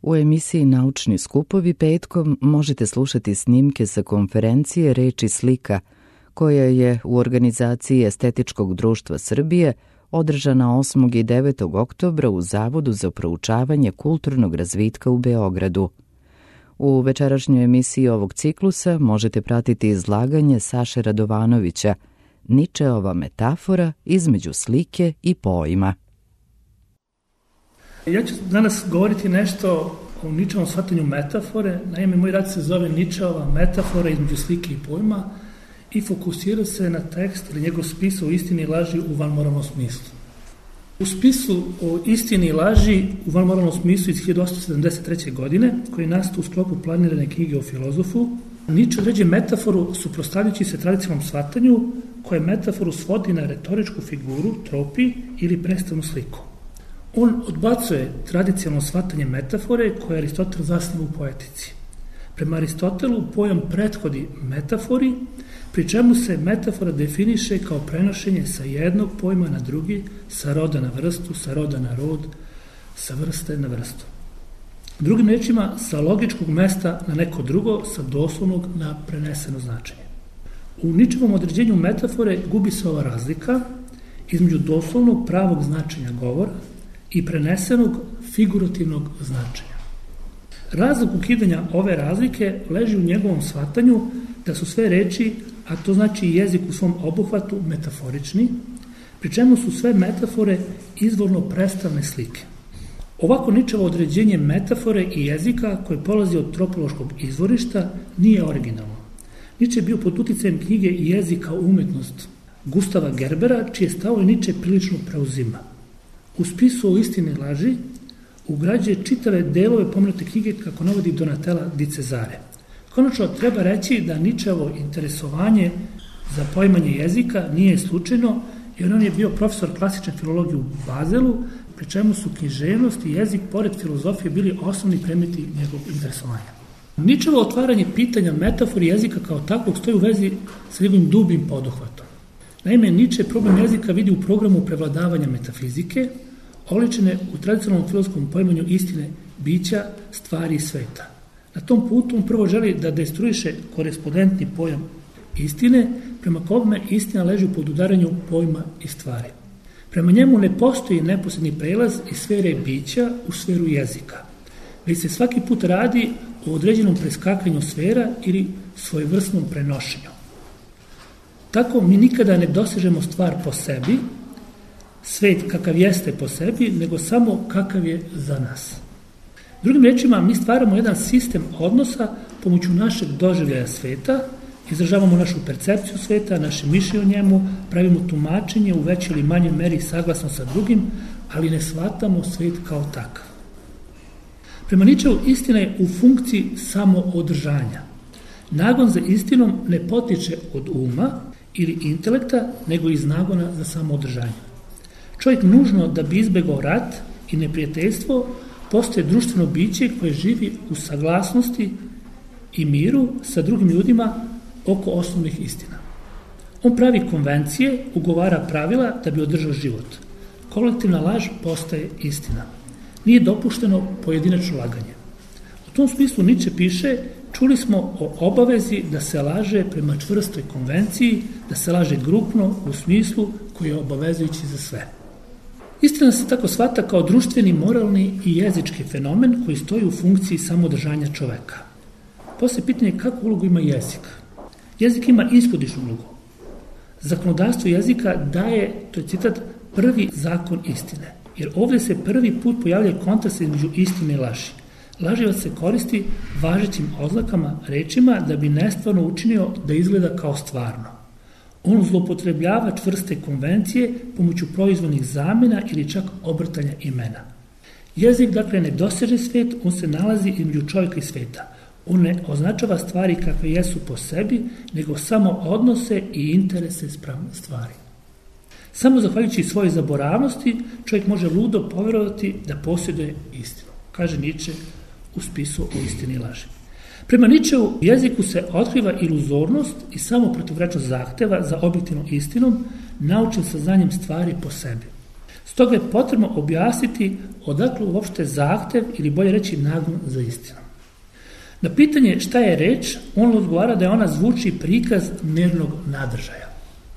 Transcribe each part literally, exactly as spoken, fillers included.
U emisiji Naučni skupovi petkom možete slušati snimke sa konferencije Reč i slika, koja je u organizaciji Estetičkog društva Srbije održana osmog i devetog oktobra u Zavodu za proučavanje kulturnog razvitka u Beogradu. U večerašnjoj emisiji ovog ciklusa možete pratiti izlaganje Saše Radovanovića, Ničeova metafora između slike i pojma. Ja ću danas govoriti nešto o Ničeovom shvatanju metafore. Naime, moj rad se zove Ničeova metafora između slike i pojma i fokusira se na tekst ili njegov spis o istini i laži u vanmoralnom smislu. U spisu o istini i laži u vanmoralnom smislu iz hiljadu osamsto sedamdeset treće. godine, koji je nastao u sklopu planirane knjige o filozofu, Niče određuje metaforu suprotstavljajući se tradicionalnom shvatanju koje metaforu svodi na retoričku figuru, tropi ili predstavnu sliku. On odbacuje tradicionalno shvatanje metafore koje Aristotel zasniva u poetici. Prema Aristotelu pojam prethodi metafori, pri čemu se metafora definiše kao prenošenje sa jednog pojma na drugi, sa roda na vrstu, sa roda na rod, sa vrste na vrstu. Drugim rečima, sa logičkog mesta na neko drugo, sa doslovnog na preneseno značenje. U Ničevom određenju metafore gubi se ova razlika između doslovnog pravog značenja govora i prenesenog figurativnog značenja. Razlog ukidanja ove razlike leži u njegovom shvatanju da su sve reči, a to znači i jezik u svom obuhvatu, metaforični, pri čemu su sve metafore izvorno predstavne slike. Ovako Ničevo određenje metafore i jezika koje polazi od tropološkog izvorišta nije originalno. Niče je bio pod uticajem knjige Jezika u umetnost Gustava Gerbera, čije stavove Niče prilično preuzima. U spisu o istini i laži ugrađuje čitave delove pomenute knjige, kako navodi Donatella di Cesare. Konačno, treba reći da Ničevo interesovanje za poimanje jezika nije slučajno, jer on je bio profesor klasične filologije u Bazelu, pri čemu su književnost i jezik, pored filozofije, bili osnovni predmeti njegovog interesovanja. Ničevo otvaranje pitanja metafori jezika kao takvog stoji u vezi sa njegovim dubim poduhvatom. Naime, Niče problem jezika vidi u programu prevladavanja metafizike, oličene u tradicionalnom filozofskom poimanju istine, bića, stvari i sveta. Na tom putu on prvo želi da destruiše korespondentni pojam istine, prema kome istina leži u podudaranju pojma i stvari. Prema njemu ne postoji neposredni prelaz iz sfere bića u sferu jezika, već se svaki put radi o određenom preskakanju sfera ili svojevrsnom prenošenju. Tako mi nikada ne dosežemo stvar po sebi, svet kakav jeste po sebi, nego samo kakav je za nas. Drugim rečima, mi stvaramo jedan sistem odnosa pomoću našeg doživljaja sveta, izražavamo našu percepciju sveta, naše mišljenje o njemu, pravimo tumačenje u većoj ili manjoj meri saglasno sa drugim, ali ne shvatamo svet kao takav. Prema Ničevu, istina je u funkciji samoodržanja. Nagon za istinom ne potiče od uma ili intelekta, nego iz nagona za samoodržanje. Čovjek nužno, da bi izbegao rat i neprijateljstvo, postaje društveno biće koje živi u saglasnosti i miru sa drugim ljudima oko osnovnih istina. On pravi konvencije, ugovara pravila da bi održao život. Kolektivna laž postaje istina. Nije dopušteno pojedinačno laganje. U tom smislu Niče piše: čuli smo o obavezi da se laže prema čvrstoj konvenciji, da se laže grupno u smislu koji je obavezujući za sve. Istina se tako shvata kao društveni, moralni i jezički fenomen koji stoji u funkciji samodržanja čoveka. Poslije pitanje kakvu ulogu ima jezik. Jezik ima ishodišnu ulogu. Zakonodavstvo jezika daje, to je citat, prvi zakon istine. Jer ovdje se prvi put pojavlja kontrast između istine i laži. Laživac se koristi važećim oznakama, rečima, da bi nestvarno učinio da izgleda kao stvarno. On zloupotrebljava čvrste konvencije pomoću proizvodnih zamena ili čak obrtanja imena. Jezik, dakle, ne doseže svet, on se nalazi između čovjeka i sveta. On ne označava stvari kakve jesu po sebi, nego samo odnose i interese spram stvari. Samo zahvaljujući svojoj zaboravnosti, čovjek može ludo povjerovati da posjeduje istinu, kaže Niče u spisu o istini i laži. Prema Ničevu, jeziku se otkriva iluzornost i samo protivrečnost zahteva za objektivnom istinom, naučen saznanjem stvari po sebi. Stoga je potrebno objasniti odakle uopšte zahtev ili bolje reći nagon za istinu. Na pitanje šta je reč, on odgovara da je ona zvuči prikaz nervnog nadržaja.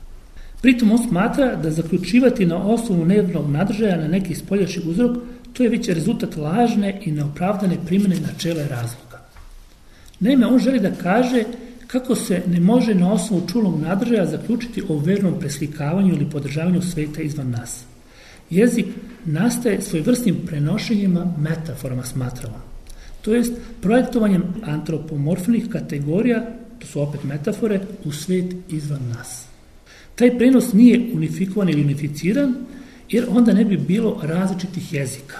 Pritom on smatra da zaključivati na osnovu nervnog nadržaja na neki spoljašnji uzrok, to je već rezultat lažne i neopravdane primjene načela razloga. Naime, on želi da kaže kako se ne može na osnovu čulnog nadržaja zaključiti o vernom preslikavanju ili podržavanju sveta izvan nas. Jezik nastaje svojevrsnim prenošenjima, metaforama, smatra on. To jest projektovanjem antropomorfnih kategorija, to su opet metafore, u svet izvan nas. Taj prenos nije unifikovan ili unificiran, jer onda ne bi bilo različitih jezika.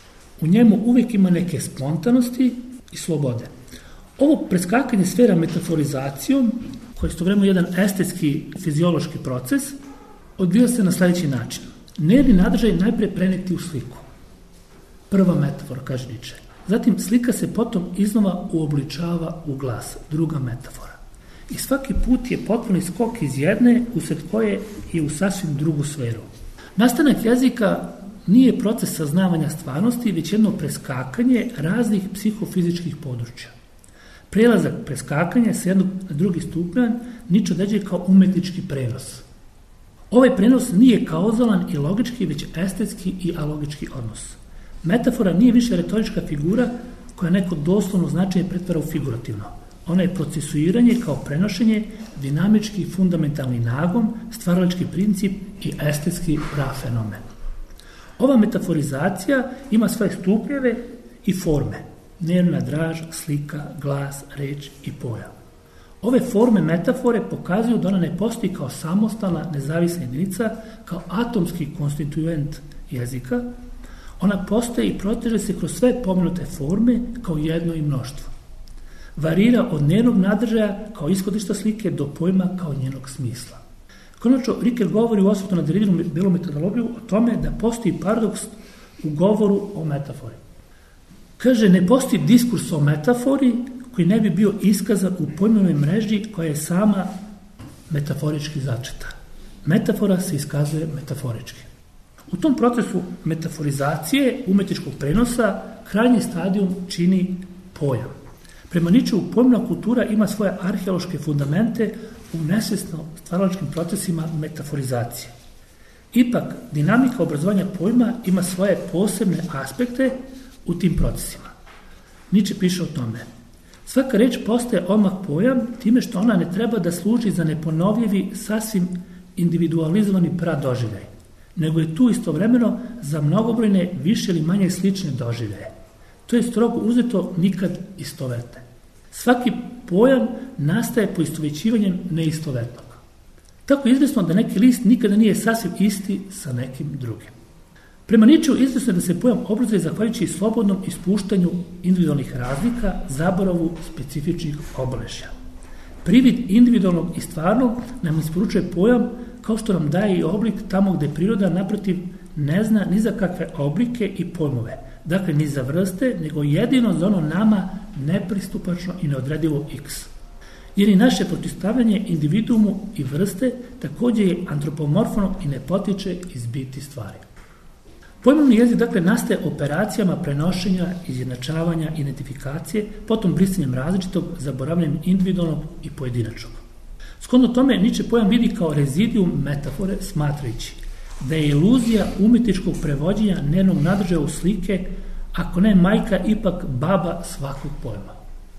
U njemu uvijek ima neke spontanosti i slobode. Ovo preskakanje sfera metaforizacijom, koji je istovremeno jedan estetski, fiziološki proces, odvija se na sljedeći način. Nervni nadržaj najprije preneti u sliku. Prva metafora, kaže Nietzsche. Zatim slika se potom iznova uobličava u glas, druga metafora. I svaki put je potpuni skok iz jedne, usred koje je u sasvim drugu sferu. Nastanak jezika nije proces saznavanja stvarnosti, već jedno preskakanje raznih psihofizičkih područja. Prelazak preskakanja sa jednog na drugi stupanj Nietzsche određuje kao umetnički prenos. Ovaj prenos nije kauzalan i logički, već estetski i alogički odnos. Metafora nije više retorička figura koja neko doslovno značenje pretvara u figurativno. Ona je procesuiranje kao prenošenje, dinamički fundamentalni nagon, stvaralački princip i estetski prafenomen. Ova metaforizacija ima svoje stupnjeve i forme. Nervna draž, slika, glas, reč i pojam. Ove forme metafore pokazuju da ona ne postoji kao samostalna, nezavisna jedinica, kao atomski konstituent jezika. Ona postoji i proteže se kroz sve pomenute forme kao jedno i mnoštvo. Varira od nervnog nadržaja kao ishodišta slike do pojma kao njenog smisla. Konačno, Riker govori u osvrtu na derivnu belu metodologiju o tome da postoji paradoks u govoru o metafori. Kaže, ne postoji diskurs o metafori koji ne bi bio iskazan u pojmovnoj mreži koja je sama metaforički začeta. Metafora se iskazuje metaforički. U tom procesu metaforizacije, umetničkog prenosa, krajnji stadijum čini pojam. Prema Nietzscheu, pojmovna kultura ima svoje arheološke fundamente u nesvjesno stvaralačkim procesima metaforizacije. Ipak, dinamika obrazovanja pojma ima svoje posebne aspekte u tim procesima. Nietzsche piše o tome. Svaka reč postaje odmah pojam time što ona ne treba da služi za neponovljivi, sasvim individualizovani pradoživljaj, nego je tu istovremeno za mnogobrojne više ili manje slične doživljaje. To je strogo uzeto nikad istovetne. Svaki pojam nastaje poistovećivanjem neistovetnog. Tako je izvesno da neki list nikada nije sasvim isti sa nekim drugim. Prema Nietzscheu izvesno je da se pojam obrazuje zahvaljujući slobodnom ispuštanju individualnih razlika, zaboravu specifičnih obeležja. Privid individualnog i stvarnog nam isporučuje pojam kao što nam daje i oblik tamo gde priroda naprotiv ne zna ni za kakve oblike i pojmove. Dakle, ni za vrste, nego jedino za ono nama nepristupačno i neodredivo X. Jer i naše protistavljanje individuumu i vrste također je antropomorfno i ne potiče iz biti stvari. Pojmovni jezik dakle nastaje operacijama prenošenja, izjednačavanja, identifikacije, potom brisanjem različitog, zaboravljanjem individualnog i pojedinačnog. Shodno tome Nietzsche pojam vidi kao rezidijum metafore, smatrajući da je iluzija umetničkog prevođenja nervnog nadržaja u slike, ako ne majka, ipak baba svakog pojma.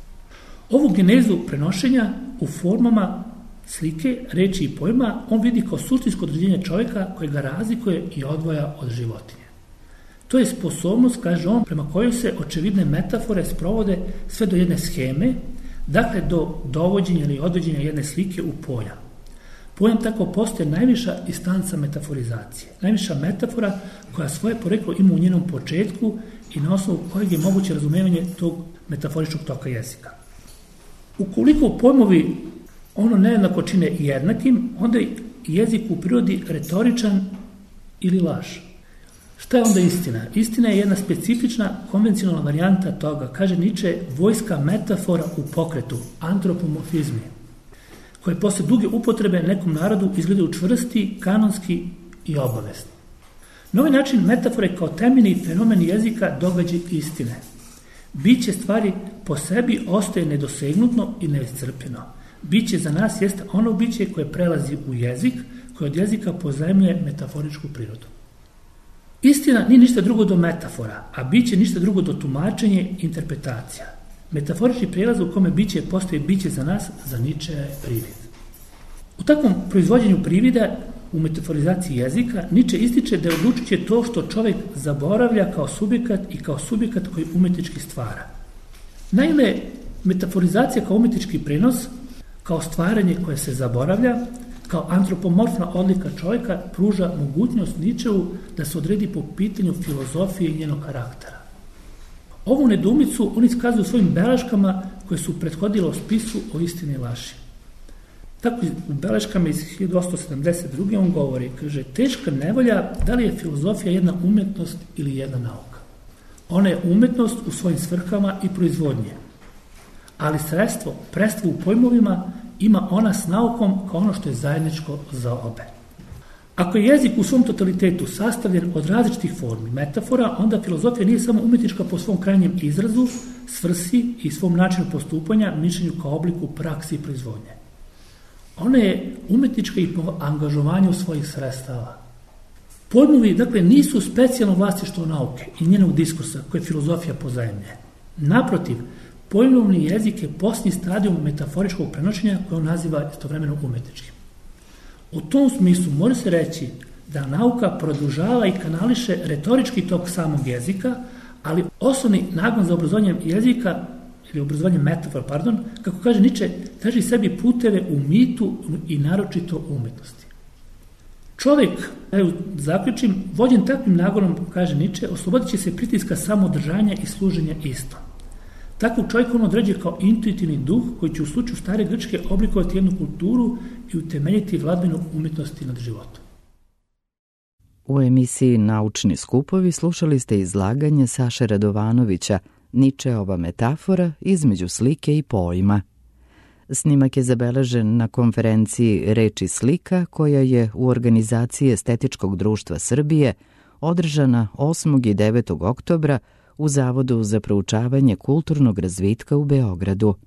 Ovu genezu prenošenja u formama slike, reči i pojma on vidi kao suštinsko određenje čovjeka koje ga razlikuje i odvoja od životinje. To je sposobnost, kaže on, prema kojoj se očevidne metafore sprovode sve do jedne scheme, dakle do dovođenja ili odvođenja jedne slike u pojam. Pojam tako postaje najviša instanca metaforizacije, najviša metafora koja svoje poreklo ima u njenom početku i na osnovu kojeg je moguće razumevanje tog metaforičnog toka jezika. Ukoliko pojmovi ono nejednako čine jednakim, onda je jezik u prirodi retoričan ili laž. Šta je onda istina? Istina je jedna specifična, konvencionalna varijanta toga, kaže Nietzsche, vojska metafora u pokretu, antropomorfizmi, koje posle duge upotrebe nekom narodu izgledaju čvrsti, kanonski i obavezni. Na ovaj način metafore kao temeljni fenomen jezika događaj istine. Biće stvari po sebi ostaje nedosegnutno i neiscrpljeno. Biće za nas jeste ono biće koje prelazi u jezik, koje od jezika pozajmljuje metaforičku prirodu. Istina nije ništa drugo do metafora, a biće ništa drugo do tumačenja i interpretacija. Metaforični prijelaz u kome biće postoji biće za nas, za Niče je privid. U takvom proizvođenju privida, u metaforizaciji jezika, Niče ističe da je odlučujuće to što čovjek zaboravlja kao subjekat i kao subjekat koji umetnički stvara. Naime, metaforizacija kao umetnički prenos, kao stvaranje koje se zaboravlja, kao antropomorfna odlika čovjeka pruža mogućnost Ničeu da se odredi po pitanju filozofije i njenog karaktera. Ovu nedoumicu on iskazuje u svojim beleškama koje su prethodile o spisu o istini i laži. Tako u beleškama iz hiljadu osamsto sedamdeset druge on govori, kaže, teška nevolja da li je filozofija jedna umetnost ili jedna nauka. Ona je umetnost u svojim svrhama i proizvodnje, ali sredstvo, predstvo u pojmovima ima ona s naukom kao ono što je zajedničko za obe. Ako je jezik u svom totalitetu sastavljen od različitih formi, metafora, onda filozofija nije samo umetnička po svom krajnjem izrazu, svrsi i svom načinu postupanja, mišljenju kao obliku praksi i proizvodnje. Ona je umetnička i po angažovanju svojih sredstava. Pojmovi, dakle, nisu specijalno vlasništvo nauke i njenog diskursa koje filozofija pozajemlje. Naprotiv, pojmovni jezik je posljednji stadijum metaforičkog prenošenja koje on naziva istovremeno umetničkim. U tom smislu može se reći da nauka produžava i kanališe retorički tok samog jezika, ali osnovni nagon za obrazovanje jezika, ili obrazovanje metafora, pardon, kako kaže Niče, traži sebi puteve u mitu i naročito u umetnosti. Čovjek, evo zaključim, vođen takvim nagonom, kaže Niče, oslobodit će se pritiska samodržanja i služenja istom. Takvog čovjeka on određuje kao intuitivni duh koji će u slučaju stare Grčke oblikovati jednu kulturu i utemeljiti vladavinu umjetnosti nad životom. U emisiji Naučni skupovi slušali ste izlaganje Saše Radovanovića, Ničeova metafora između slike i pojma. Snimak je zabeležen na konferenciji Reč i slika koja je u organizaciji Estetičkog društva Srbije održana osmog i devetog oktobra u Zavodu za proučavanje kulturnog razvitka u Beogradu.